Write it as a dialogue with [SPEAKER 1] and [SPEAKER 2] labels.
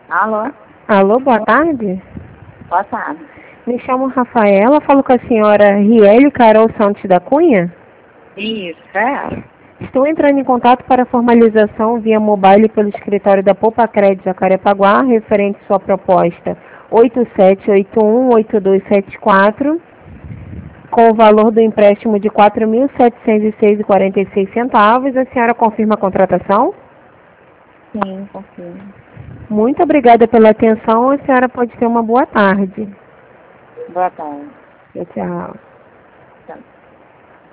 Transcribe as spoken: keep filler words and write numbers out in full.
[SPEAKER 1] Alô?
[SPEAKER 2] Alô, boa tarde.
[SPEAKER 1] Boa tarde.
[SPEAKER 2] Me chamo Rafaela, falo com a senhora Riele Carol Santos da Cunha.
[SPEAKER 1] Isso, é.
[SPEAKER 2] Estou entrando em contato para formalização via mobile pelo escritório da Poupa Crédito Jacarepaguá, referente à sua proposta oito sete oito um oito dois sete quatro, com o valor do empréstimo de quatro mil setecentos e seis reais e quarenta e seis centavos. A senhora confirma a contratação?
[SPEAKER 1] Sim, confirmo.
[SPEAKER 2] Muito obrigada pela atenção. A senhora pode ter uma boa tarde.
[SPEAKER 1] Boa tarde.
[SPEAKER 2] Tchau, tchau.